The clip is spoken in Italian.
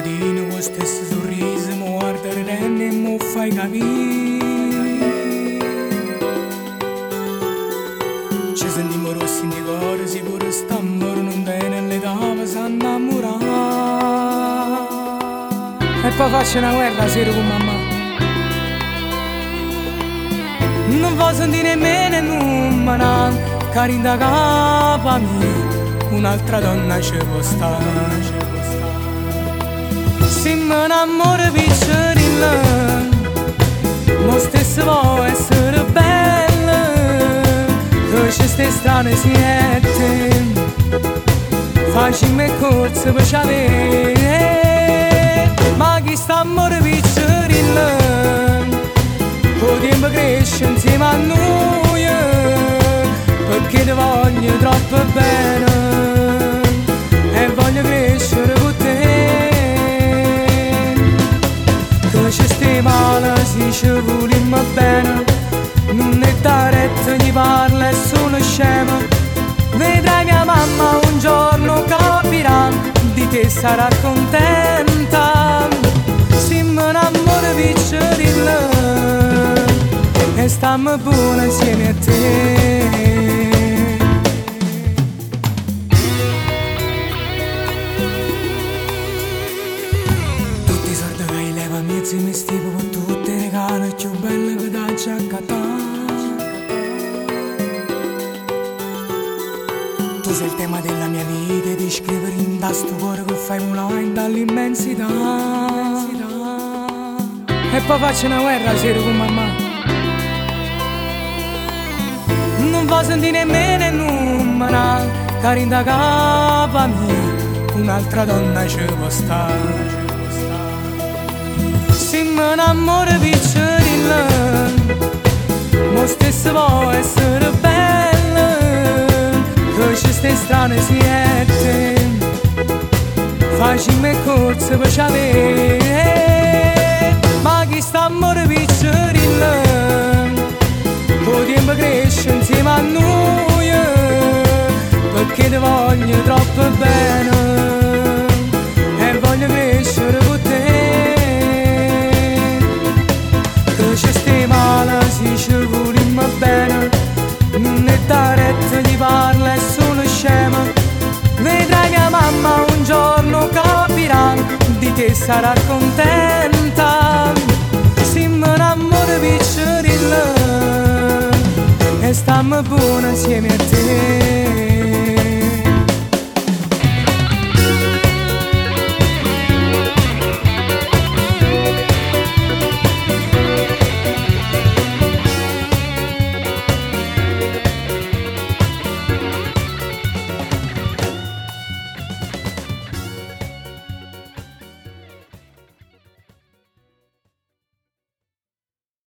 mattino con stesso sorriso mi guarda ridendo e mi fai capire. Ci sentiamo rossi di cuore, sicuro stiamo non bene l'età mi sa innamorare. E poi faccio una guerra sera con mamma. Non voglio sentire nemmeno nulla, carinda capa mia, un'altra donna ci può stare. Se mi innamoro piccerilla, ma stesso vuoi essere bella, che c'è ste strane siete, facciamo corse per sapere. Ma chi sta a morire piccerilla, potremmo crescere insieme a noi, perché ti voglio troppo bene e voglio crescere con te. Che ci stai male se ci volimmo bene, non è da retta, gli parla è solo scema. Vedrai mia mamma un giorno capirà, di te sarà contenta. Se mi innamoro piccerilla e stiamo buone insieme a te. Tutti i soldi che hai leva mezzi mi stivo con tutte le regalo più belle che da giaccattare. Tu sei il tema della mia vita e di scrivere in sto cuore che fai online dall'immensità. E poi faccio una guerra sera con mamma. Non voglio sentire nemmeno nulla, carinda capa mia, un'altra donna ci può stare. Se mi innamoro piccerilla, ma stesso vuoi essere bella, che c'è ste strane siete, facciamo corse per sapere. Ma chi sta a morire piccerilla, potremmo crescere insieme a noi, perché ti voglio troppo bene e voglio crescere con te. Che ci stai male se ci volimmo bene, non è da retta, gli parla è solo scema. Vedrai mia mamma un giorno capirà, di te sarà contenta. Se mi innamoro piccerilla e stiamo buone insieme a te.